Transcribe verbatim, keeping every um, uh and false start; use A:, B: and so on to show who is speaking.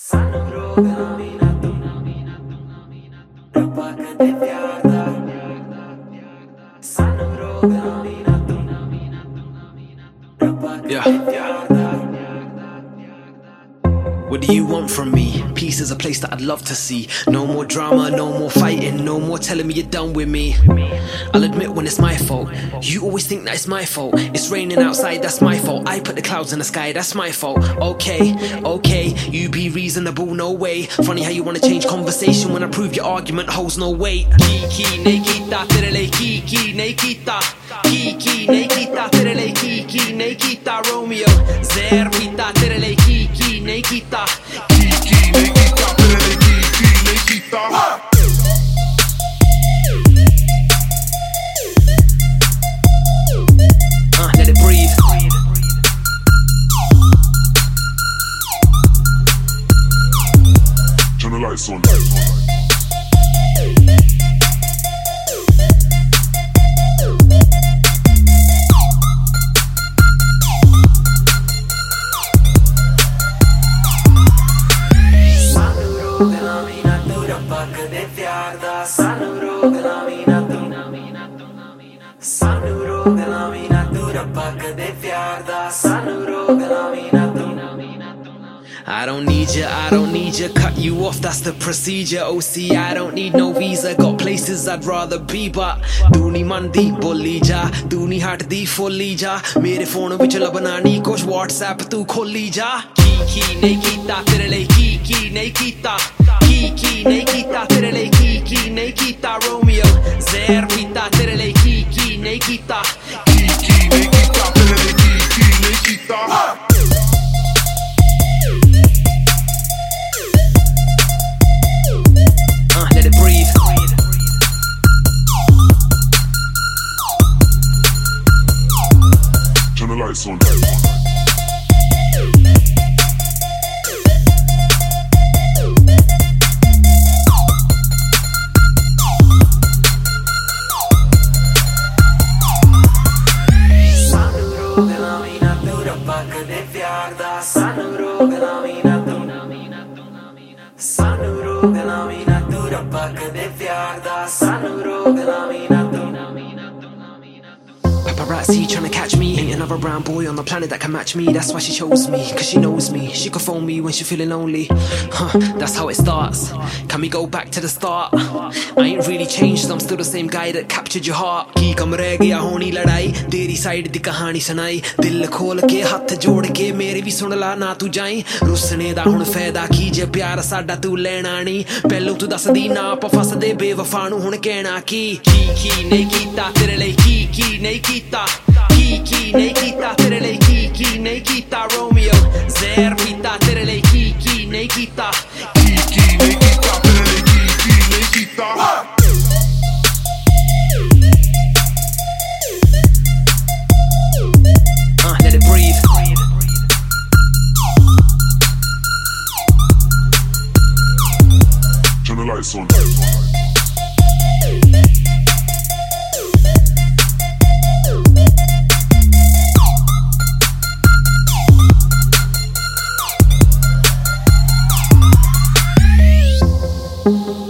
A: ਸਾਨੂੰ ਰੋਕਣਾ ਵੀ ਨਾ ਤੂੰ ਰੱਬਾ ਕਦੇ ਪਿਆਰ ਦਾ ਸਾਨੂੰ ਰੋਕਣਾ ਵੀ ਨਾ ਤੂੰ ਰੱਬਾ ਕਦੇ ਪਿਆਰ ਦਾ
B: What do you want from me? Peace is a place that I'd love to see. No more drama, no more fighting, no more telling me you're done with me. I'll admit when it's my fault. You always think that it's my fault. It's raining outside, that's my fault. I put the clouds in the sky, that's my fault. Okay, okay, you be reasonable, no way. Funny how you wanna change conversation when I prove your argument holds no weight. Kiki, Nikita, tere Kiki, Nikita. Kiki, Nikita, tere Kiki, Nikita, Romeo. Zer, pita, tere Kiki, Nikita.
C: Kiki, Nikita, tere Kiki, Nikita.
B: Uh, let it breathe.
C: Turn the lights on.
A: ਰੋਕਣਾ ਵੀ ਨਾ ਤੂੰ ਰੱਬਾ ਕਦੇ ਪਿਆਰ ਦਾ ਸਾਨੂੰ ਰੋਕਣਾ ਵੀ ਨਾ ਤੂੰ ਸਾਨੂੰ ਰੋਕਣਾ ਵੀ ਨਾ ਤੂੰ ਰੱਬਾ ਕਦੇ ਪਿਆਰ ਦਾ ਸਾਨੂੰ ਰੋਕਣਾ ਵੀ ਨਾ ਤੂੰ
B: I don't need you, I don't need you, cut you off, that's the procedure. O C, I don't need no visa, got places I'd rather be. But duni mandi bolli ja, duni hat di fully ja. Mere phone vich labna nahi kuch, WhatsApp tu kholi ja. Kiki nahi kita tere liye, Kiki nahi kita. Kiki nahi kita tere liye, Kiki nahi kita, Romeo. Zer pita tere liye, Kiki nahi kita.
C: Kiki, Nikita, tere Kiki, Nikita.
B: Uh, let it breathe.
C: Turn the lights on.
A: ਸਾਨੂੰ ਰੋਕਣਾ ਵੀ ਨਾ ਤੂੰ ਰੱਬਾ ਕਦੇ ਪਿਆਰ ਦਾ ਸਾਨੂੰ ਰੋਕਣਾ ਵੀ ਨਾ ਤੂੰ ਸਾਨੂੰ ਰੋਕਣਾ ਵੀ ਨਾ ਤੂੰ ਰੱਬਾ ਕਦੇ ਪਿਆਰ ਦਾ ਸਾਨੂੰ ਰੋਕਣਾ ਵੀ ਨਾ ਤੂੰ
B: Paparazzi trying to catch me. Ain't another brown boy on the planet that can match me. That's why she chose me, cause she knows me. She could phone me when she feeling lonely. Huh, that's how it starts. Can we go back to the start? I ain't really changed, I'm still the same guy that captured your heart. Ki kam reh gaya honi ladai, teri side di kahani sunai. Dil khol ke hath jod ke mere vi sun la na tu jain. Rusne da hun faida ki je pyar sada tu lena nahi. Pehlu tu dasdi na apa fasde bewafa nu hun kehna ki. Kiki nahi kita tere liye, Kiki nahi kita. Kiki nahi kita tere liye, Kiki nahi kita, Romeo. Zer pita tere liye, Kiki nahi kita.
C: Kiki, Nikita, tere Kiki, Nikita.
B: Uh, let it breathe.
C: Turn the lights on.
A: Thank you.